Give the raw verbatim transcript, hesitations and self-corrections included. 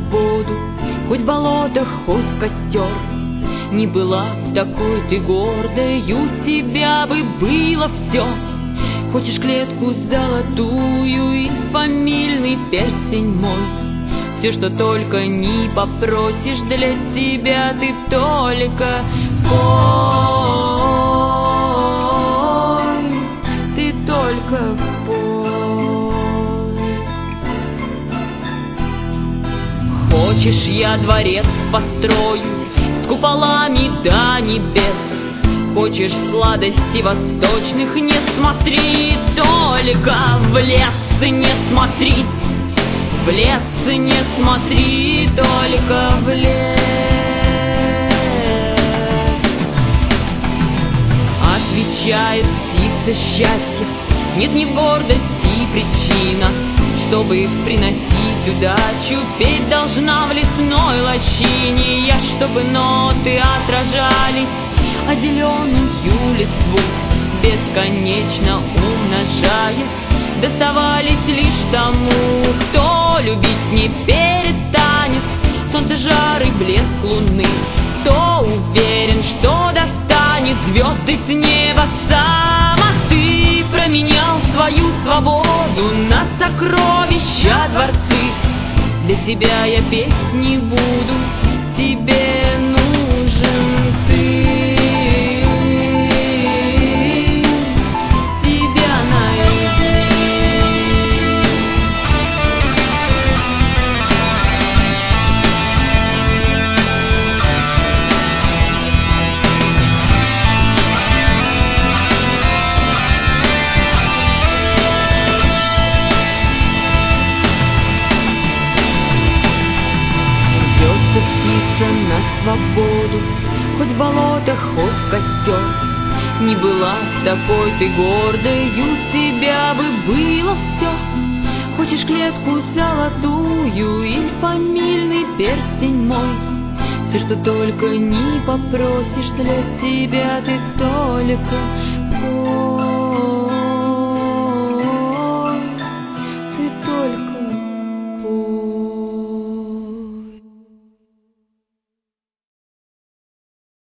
свободу, хоть болото, хоть костер. Не была б такой ты гордой, у тебя бы было все. Хочешь клетку золотую и фамильный перстень мой, все, что только не попросишь, для тебя ты только пой, ты только пой. Хочешь, я дворец построю с куполами до небес? Хочешь сладостей восточных? Не смотри только в лес, не смотри в лес, не смотри только в лес. Отвечает птица счастья: нет, не в гордости причина, чтобы приносить удачу, петь должна в лесной лощине я, чтобы ноты отражались, а зеленую листву бесконечно умножаясь, доставались лишь тому, кто любить не перестанет солнце, жар и блеск луны, кто уверен, что достанет звезды с неба сам. А ты променял свою свободу на сокровища дворцы. Для тебя я петь не буду, тебе нужен ты. На свободу, хоть болото, хоть костер. Не была такой ты гордой, у тебя бы было все. Хочешь клетку золотую или фамильный перстень мой, все, что только не попросишь, для тебя ты только